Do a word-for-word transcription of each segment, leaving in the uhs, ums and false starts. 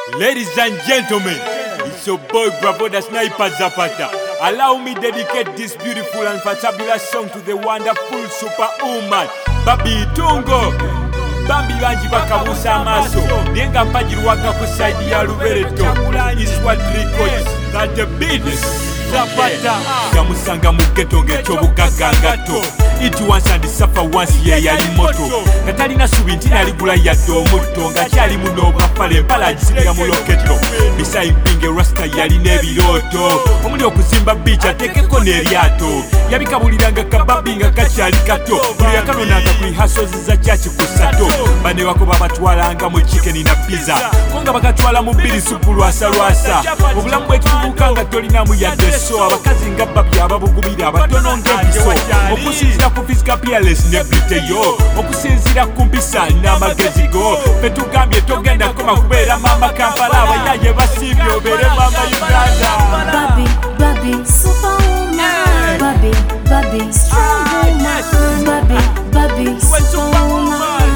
Ladies and gentlemen, it's your boy Bravo the Sniper Zapata. Allow me dedicate this beautiful and fabulous song to the wonderful superwoman Babi Tungo. Bambi banji bakabusa amaso nenga mpajiruwaka ku side ya Lubereto Iswat Records that the business Zapata kamusanga mu ghetto ng'ekyobugaga ngato it once and suffer once ye yali moto katalina subi nti naligula yadde omutto nga kyali muno bafale mpala gisinga mu loketo bisayi mpinge rasta yali n'ebirooto omuli okuzimba beach atekeko n'eryato yabikabuliranga kababi nga kakyali kato buli yakanonanga ku hasozi za kyaki ku sato bane wako babatwalanga mu chicken na pizza konga bakatwala mu biri supu lwasa lwasa obulamu bwekibuka nga tolinamu yadde so abakazi nga babbi ababugubira abatono ng'ebiso okusinzira ku physical appearance ne biteyo okusinzira ku mpisa n'amagezi go fe tugambye togenda koma kubeera mama Kampala abayaye basimbye obeere mama Uganda. Babi, Babi, superwoman. Babi, Babi, strong woman. Babi, Babi, superwoman.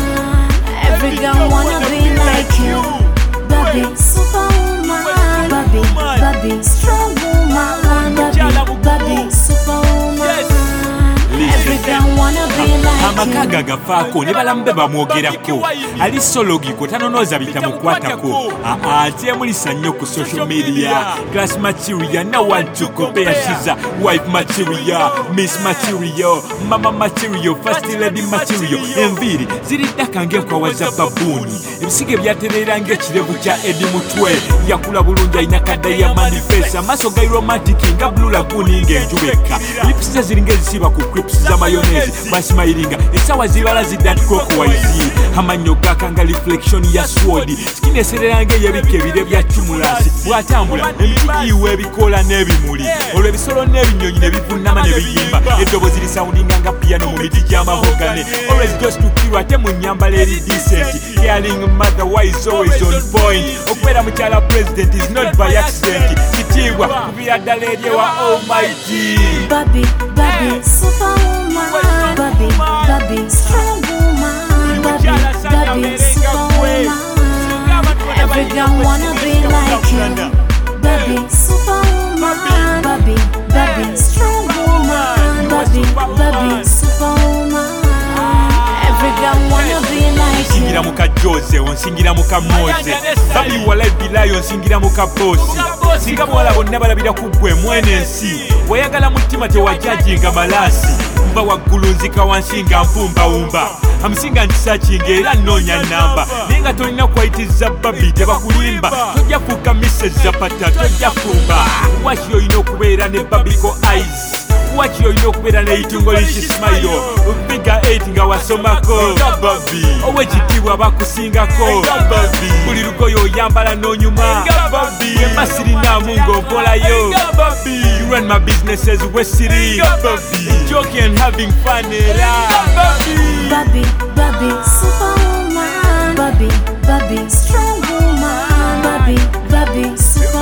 Every girl wanna be like you. Babi, superwoman. Babi, Babi, strong woman. Babi, Babi, superwoman. Every girl wanna be like you. Amakaga gafaako ne balambe bamwogerako ali sologiko tanonoza bitamukwatako ate mulisa nnyo ku social media glass material na want to compare she's a wife material miss material mama material first lady material enviri ziriddaka ng'enkwawaza babuuni ebisige byaterera ng'ekirevu kya Edi Mutwe yakula bulungi alina kadda ya manifest amaaso gai romantic nga blue lagoon ng'enjubeka lips ze ziringa ezisiba ku crips za mayonnaise basmilinga esawa zibala zidatiko waizi amanyo gakanga reflection ya sword skin esereranga yebike ebire bya chumulasi bwatambula emiti iwe ebikola n'ebimuli olwo ebisolo n'ebinyonyi ne bivunama ne biyimba eddobozi lisoundinga nga piano mu miti gy'amahogane always just to kill ate mu nyambala eri decent caring mother wise always on point okubeera mukyala president is not by accident kitiibwa kubira ddala eri ewa almighty. Babi, Babi, superwoman. Babi, Babi, strong woman. Babi, Babi, superwoman. Every girl wanna be like you. Babi, superwoman. Babi, Babi, strong woman. Babi, Babi, superwoman. Every girl wanna be like you. Singira muka Jose, onsingira muka Moze. Babi wala bilayo onsingira muka Bosi. Singa bwala bonna balabira ku ggwe mwene ensi. Wayagala mutima tewajajinga malasi. Mba waggulu nzika wansi nga mpumbawumba. Amusinga ntisakinga era nnoonya namba. Naye nga tolina kwayitiza Babi tebakulimba. Tojja fuuka Misses Zapata, tojja fumba. Wakiri olina okubeera ne Babiko eyes. Wakiri olina okubeera ne Itungolishi smile. Figure eight nga wasomako. Babi ow'ekitiibwa bakusingako. Babi buli lugoye oyambala n'onyuma. Babi emasinaamu ng'okolayo. Babi you run my businesses wesiri. Babi joking and having fun era. Babi Babi, Babi, superwoman. Babi, Babi, strong woman. Babi, Babi,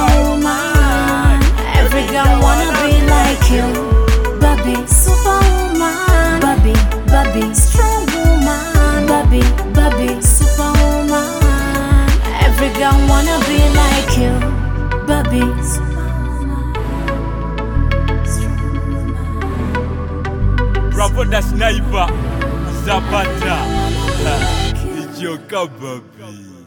superwoman. Every girl wanna be like you. Babi, superwoman. Babi, Babi, strong woman. Babi, Babi, superwoman. Every girl wanna be like you. Babi, superwoman. Strong woman. Bravo the Sniper Zapata. It's your Babi.